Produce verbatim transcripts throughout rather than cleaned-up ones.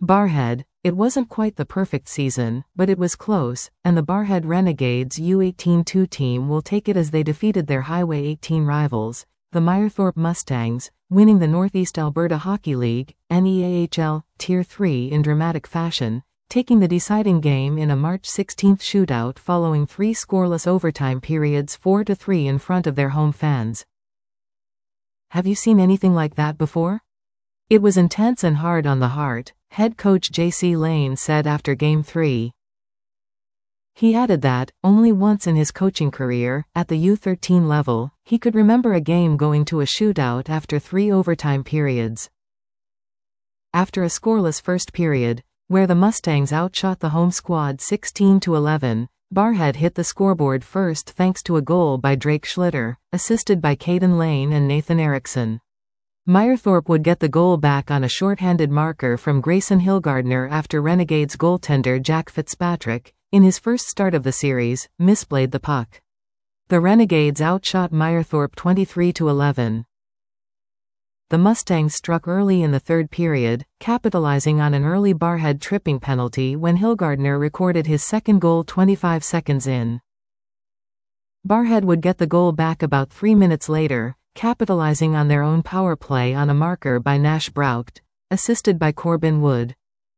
Barrhead. It wasn't quite the perfect season, but it was close, and the Barrhead Renegades U eighteen two team will take it as they defeated their Highway eighteen rivals, the Mayerthorpe Mustangs, winning the Northeast Alberta Hockey League, N E A H L, Tier three in dramatic fashion, taking the deciding game in a March sixteenth shootout following three scoreless overtime periods four to three in front of their home fans. Have you seen anything like that before? It was intense and hard on the heart, head coach J C Lane said after Game three. He added that, only once in his coaching career, at the U thirteen level, he could remember a game going to a shootout after three overtime periods. After a scoreless first period, where the Mustangs outshot the home squad sixteen to eleven, Barrhead hit the scoreboard first thanks to a goal by Drake Schlitter, assisted by Caden Lane and Nathan Erickson. Mayerthorpe would get the goal back on a shorthanded marker from Grayson Hillgardner after Renegades goaltender Jack Fitzpatrick, in his first start of the series, misplayed the puck. The Renegades outshot Mayerthorpe twenty-three to eleven. The Mustangs struck early in the third period, capitalizing on an early Barrhead tripping penalty when Hillgardner recorded his second goal twenty-five seconds in. Barrhead would get the goal back about three minutes later, capitalizing on their own power play on a marker by Nash Braucht, assisted by Corbin Wood.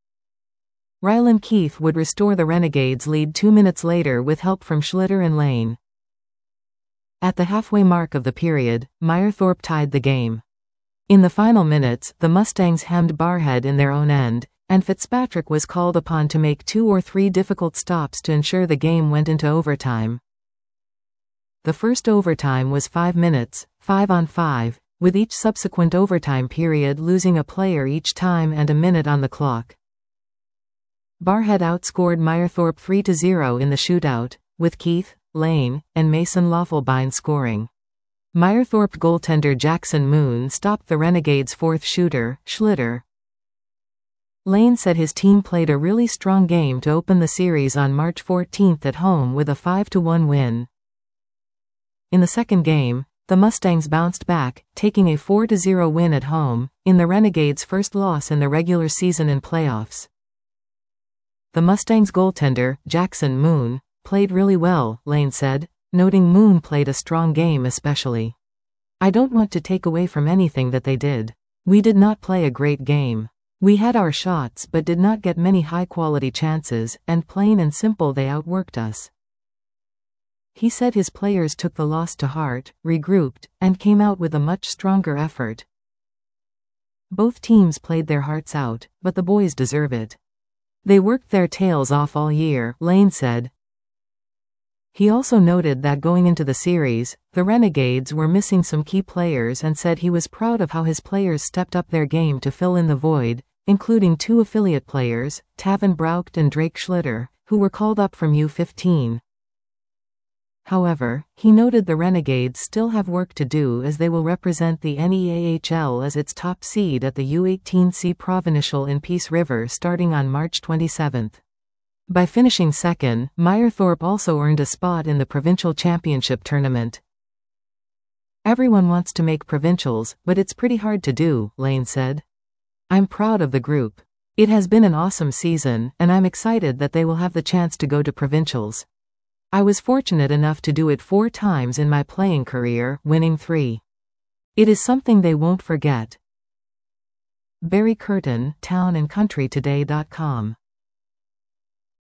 Rylan Keith would restore the Renegades' lead two minutes later with help from Schlitter and Lane. At the halfway mark of the period, Mayerthorpe tied the game. In the final minutes, the Mustangs hemmed Barrhead in their own end, and Fitzpatrick was called upon to make two or three difficult stops to ensure the game went into overtime. The first overtime was five minutes, five on five, with each subsequent overtime period losing a player each time and a minute on the clock. Barrhead outscored Mayerthorpe three to zero in the shootout, with Keith, Lane, and Mason Laufelbein scoring. Mayerthorpe goaltender Jackson Moon stopped the Renegades' fourth shooter, Schlitter. Lane said his team played a really strong game to open the series on March fourteenth at home with a five to one win. In the second game, the Mustangs bounced back, taking a four to zero win at home, in the Renegades' first loss in the regular season and playoffs. The Mustangs goaltender, Jackson Moon, played really well, Lane said, noting Moon played a strong game especially. I don't want to take away from anything that they did. We did not play a great game. We had our shots but did not get many high-quality chances, and plain and simple they outworked us. He said his players took the loss to heart, regrouped, and came out with a much stronger effort. Both teams played their hearts out, but the boys deserve it. They worked their tails off all year, Lane said. He also noted that going into the series, the Renegades were missing some key players and said he was proud of how his players stepped up their game to fill in the void, including two affiliate players, Taven Braucht and Drake Schlitter, who were called up from U fifteen. However, he noted the Renegades still have work to do as they will represent the N E A H L as its top seed at the U eighteen C Provincial in Peace River starting on March twenty-seventh. By finishing second, Mayerthorpe also earned a spot in the provincial championship tournament. Everyone wants to make provincials, but it's pretty hard to do, Lane said. I'm proud of the group. It has been an awesome season, and I'm excited that they will have the chance to go to provincials. I was fortunate enough to do it four times in my playing career, winning three. It is something they won't forget. Barry Curtin, town and country today dot com